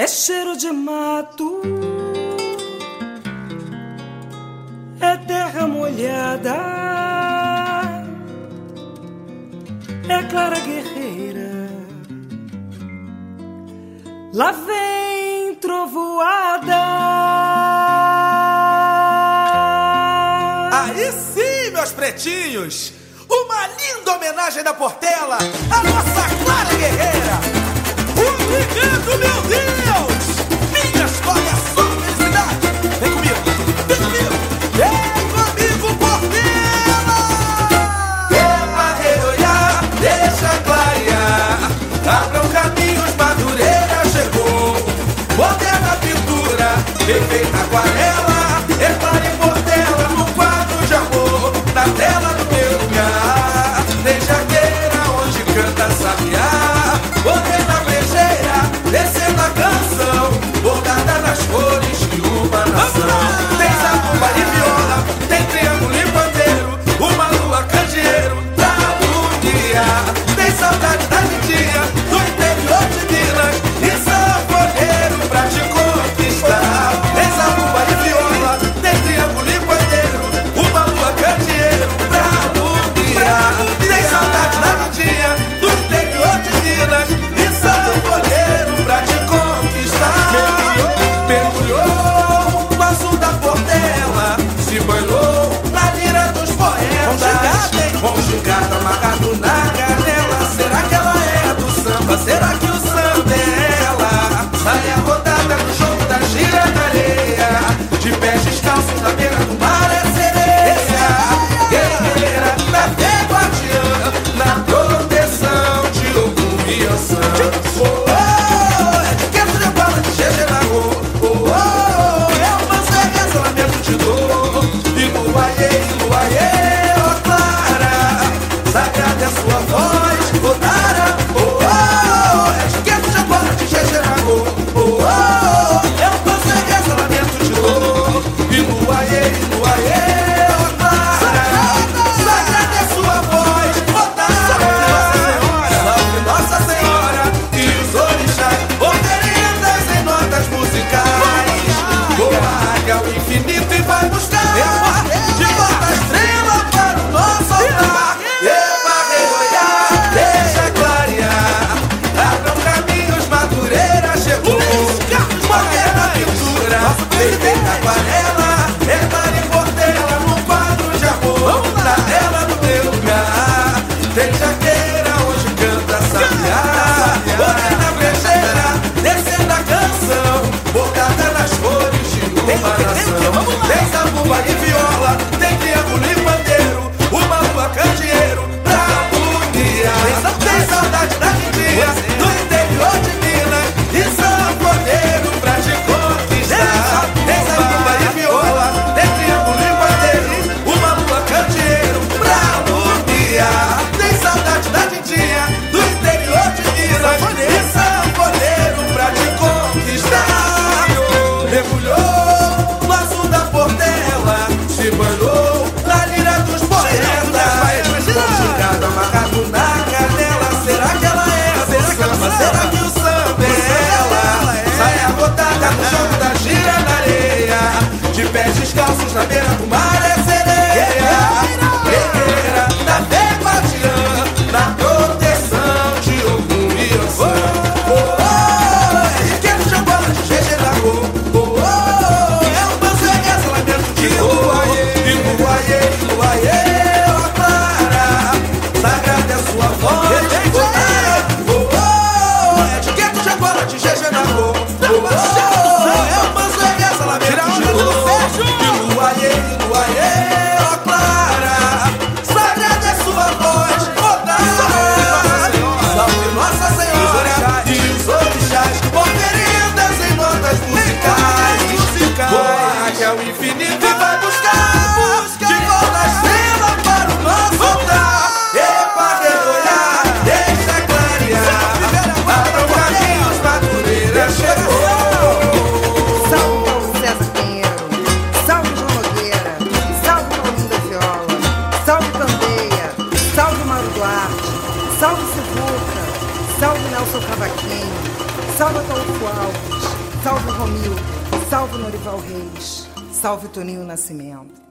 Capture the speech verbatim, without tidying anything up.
cheiro de mato, é terra molhada, é Clara Guerreira. Lá vem trovoada. Aí sim, meus pretinhos, uma linda homenagem da Portela à nossa Clara Guerreira. Obrigado, meu Deus! Minha escola é só felicidade! Vem comigo, vem comigo! Vem comigo, Portela! Epa, reolhar, deixa clarear. Abram caminhos, Madureira chegou. Moderna pintura, perfeita aquarela. É Clara e Portela no quadro de amor. Na tela do meu lugar, tem jaqueira onde canta sabiá. Moderna brejeira, descendo a canção, bordada nas cores de uma nação. Tem zabumba e viola, tem triângulo e pandeiro, uma lua candeeiro pra aluguear. Tem saudade da Lindinha, do interior de Minas, e sanfoneiro pra te conquistar. Tem zabumba e viola, tem triângulo e pandeiro, uma lua candeeiro pra aluguear. Tem saudade da Lindinha, do interior de Minas, e sanfoneiro pra te conquistar. Mergulhou no azul da Portela, se banhou na lira dos poetas. Conjugada, amarrado na canela. Será que ela é do samba? Será que o samba é ela? Sai a rodada no jogo da gira na areia, de pés descalços na beira do mar é sereia. Guerreira da fé guardiã, na proteção de Ogum e Ansan. Oh, oh, é de quebra de bala de G G na rua. Oh, oh, é um manso lamento de dor. E luaiê, luaiê, ó Clara, sagrada é a sua voz, ô Tara. Oh, oh, é de quebra de bala de G G na rua. Oh, oh, é um manso lamento de dor. E luaiê, luaiê, ó Clara, sagrada é a sua voz, ô Tara. Salve Nossa Senhora e os orixás, oferendas em notas musicais. Voa ao infinito e vai buscar de volta a estrela para o nosso altar. Epa, reolhar, deixa clarear. Abram caminhos, Madureira chegou. Moderna pintura, perfeita aquarela. É Clara e Portela no quadro de amor. Na tela do meu lugar, tem jaqueira onde canta sabiá. Moderna brejeira, descendo a canção, bordada nas cores de uma nação. Tem zabumba e viola, tem triângulo e pandeiro, uma lua candeeiro pra aluguear. Tem saudade da Lindinha, do interior de Minas, e sanfoneiro pra te conquistar. Tem zabumba e viola, tem triângulo e pandeiro, uma lua candeeiro pra aluguear. Tem saudade da Lindinha, do interior de Minas, e sanfoneiro pra te conquistar. Mergulhou no azul da Portela, se banhou na lira dos poetas. Conjugado, amarrado na canela. Será que ela é do samba? Será que o samba é ela? Sai a rodada no jogo da gira na areia, de pés descalços na beira do mar é sereia. Guerreira da fé guardiã, na proteção de Ogum e Ansan. Oh, oh, é riqueza de bola de G G na rua. Oh, oh, é um manso essa lamento de dor. E luaiê, luaiê, ó Clara, sagrada é a sua voz, ô Tara. Oh, oh, é de gueto de bola de G G na rua. Oh, oh, é um manso essa lamento de dor. E luaiê, luaiê, ó Clara, sagrada é a sua voz, ô Tara. Salve Nossa Senhora e os orixás, oferendas em notas musicais. Voa que é o infinito e vai buscar de volta a estrela para o nosso altar. Epa, reolhar, deixa clarear. Abram caminhos, Madureira chegou. Salve Paulo César Pinheiro, salve João Nogueira, salve Paulinho da Viola, salve Candeia, salve Mauro Duarte, salve Sivuca, salve Nelson Cavaquinho, salve Adolfo Alves, salve Romildo, salve Norival Reis, salve Toninho Nascimento.